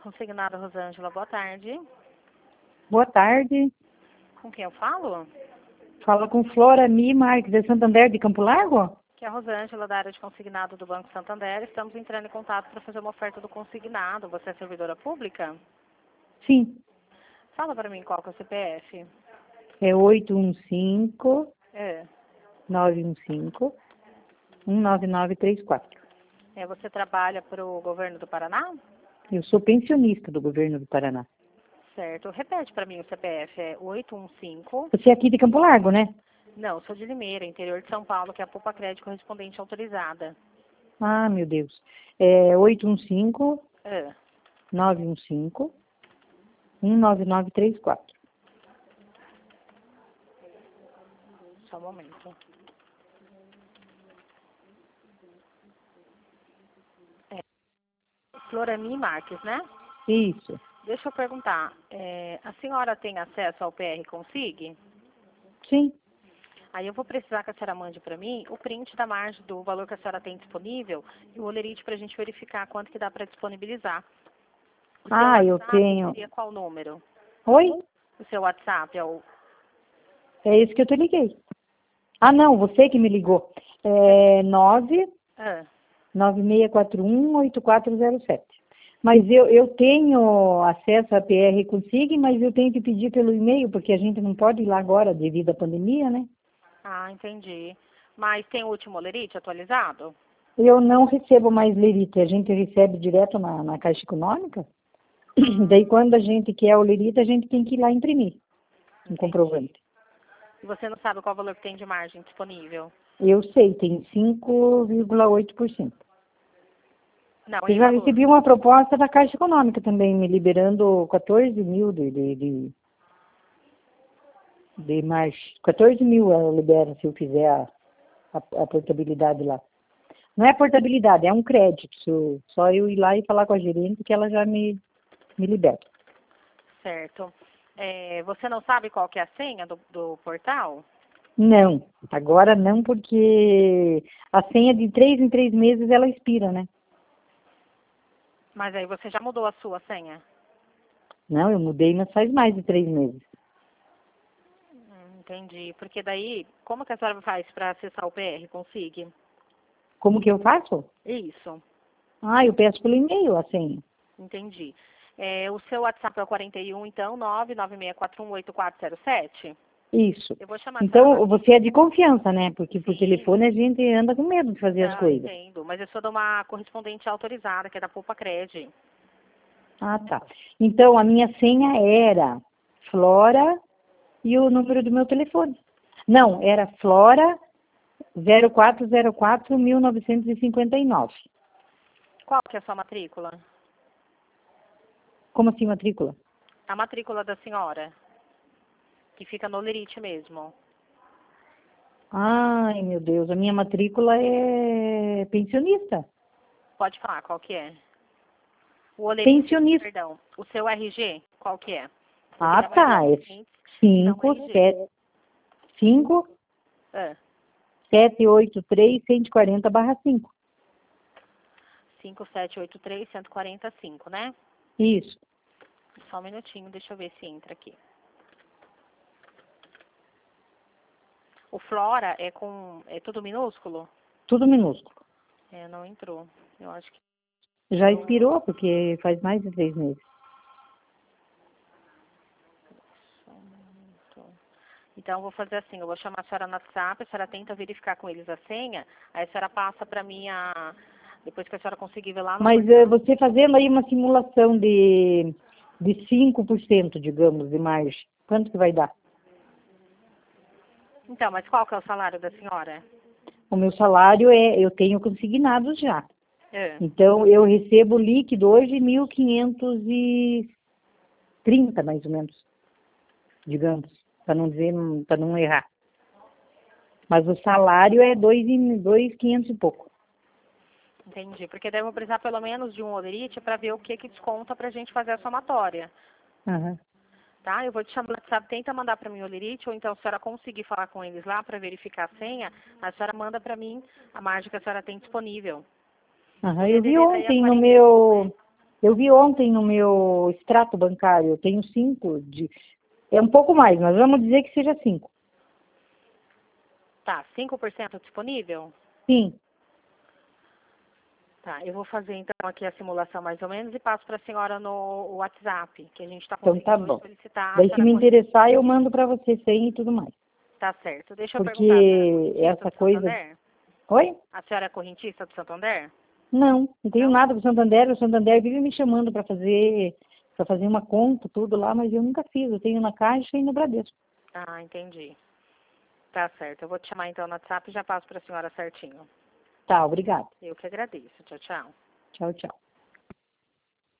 consignado, Rosângela. Boa tarde. Boa tarde. Com quem eu falo? Fala com Flora Mi Marques, de Santander, de Campo Largo? Que é a Rosângela, da área de consignado do Banco Santander. Estamos entrando em contato para fazer uma oferta do consignado. Você é servidora pública? Sim. Fala para mim qual que é o CPF. É 815 É. 915 19934. Você trabalha para o governo do Paraná? Eu sou pensionista do governo do Paraná. Certo. Repete para mim o CPF. É 815... Você é aqui de Campo Largo, né? Não, sou de Limeira, interior de São Paulo, que é a Poupa Crédito correspondente autorizada. Ah, meu Deus. É 815 É. 915 19934. Só um momento. Florami Marques, né? Isso. Deixa eu perguntar, a senhora tem acesso ao PR Consig? Sim. Aí eu vou precisar que a senhora mande para mim o print da margem do valor que a senhora tem disponível e o olerite para a gente verificar quanto que dá para disponibilizar. O seu Eu WhatsApp tenho... seria qual número? Oi? O seu WhatsApp é o... É esse que eu te liguei. Ah, não, você que me ligou. É 9641-8407. Mas eu tenho acesso à PR Consig, mas eu tenho que pedir pelo e-mail, porque a gente não pode ir lá agora devido à pandemia, né? Ah, entendi. Mas tem o último olerite atualizado? Eu não recebo mais lerite, a gente recebe direto na Caixa Econômica. Daí quando a gente quer o lerite, a gente tem que ir lá imprimir um comprovante. E você não sabe qual valor que tem de margem disponível? Eu sei, tem 5,8%. Não, Eu em já valor. recebi uma proposta da Caixa Econômica também, me liberando 14 mil de margem. 14 mil ela libera se eu fizer a portabilidade lá. Não é portabilidade, é um crédito. Só eu ir lá e falar com a gerente que ela já me libera. Certo. Você não sabe qual que é a senha do portal? Não, agora não, porque a senha de 3 em 3 meses ela expira, né? Mas aí você já mudou a sua senha? Não, eu mudei, mas faz mais de 3 meses. Entendi. Porque daí, como que a senhora faz para acessar o PR? Consiga? Como que eu faço? Isso. Eu peço pelo e-mail a senha. Entendi. O seu WhatsApp é o 41, então, 996418407? Isso. Eu vou chamar a senhora. Então, você é de confiança, né? Porque por Sim. telefone a gente anda com medo de fazer as Não, coisas. entendo. Mas eu sou de uma correspondente autorizada, que é da Poupa Cred. Ah, tá. Então, a minha senha era Flora e o número do meu telefone. Não, era Flora 0404-1959. Qual que é a sua matrícula? Como assim, matrícula? A matrícula da senhora, que fica no Lerite mesmo. Ai, meu Deus, a minha matrícula é pensionista. Pode falar, qual que é? O Olerite, Pensionista. perdão. O seu RG, qual que é? Porque Ah, da maioria tá. dos É clientes dá um 5, RG. 7, 5, Ah, 783-140/5. 5783-145, né? Isso. Só um minutinho, deixa eu ver se entra aqui. O Flora é tudo minúsculo? Tudo minúsculo. Não entrou. Eu acho que... Já expirou, porque faz mais de 3 meses. Então, eu vou fazer assim, eu vou chamar a senhora no WhatsApp, a senhora tenta verificar com eles a senha, aí a senhora passa para mim depois que a senhora conseguir ver lá no Mas portal. você fazendo aí uma simulação de 5%, digamos, de margem, quanto que vai dar? Então, mas qual que é o salário da senhora? O meu salário eu tenho consignado já. É. Então, eu recebo líquido hoje 1.530, mais ou menos, digamos, para não errar. Mas o salário é 2.500 e pouco. Entendi, porque daí eu vou precisar pelo menos de um olerite para ver o que desconta para a gente fazer a somatória. Uhum. Tá? Eu vou te chamar no WhatsApp, tenta mandar para mim o olerite, ou então se a senhora conseguir falar com eles lá para verificar a senha, a senhora manda para mim a margem que a senhora tem disponível. O Eu vi DDD daí é ontem no 41, meu... né? Eu vi ontem no meu extrato bancário, eu tenho 5 de... É um pouco mais, mas vamos dizer que seja 5. Tá, 5% disponível? Sim, Tá, eu vou fazer então aqui a simulação mais ou menos e passo para a senhora no WhatsApp, que a gente está então tá conseguindo hoje bom. solicitar a Daí se senhora me corrigir. interessar, eu mando para você sem e tudo mais. Tá certo. Deixa eu perguntar, a senhora é Porque correntista essa do coisa... Santander? Oi? A senhora é correntista do Santander? Não tenho Não? nada com o Santander vive me chamando para fazer uma conta, tudo lá, mas eu nunca fiz. Eu tenho na Caixa e no Bradesco. Ah, entendi. Tá certo. Eu vou te chamar então no WhatsApp e já passo para a senhora certinho. Tá, obrigada. Eu que agradeço. Tchau, tchau. Tchau, tchau.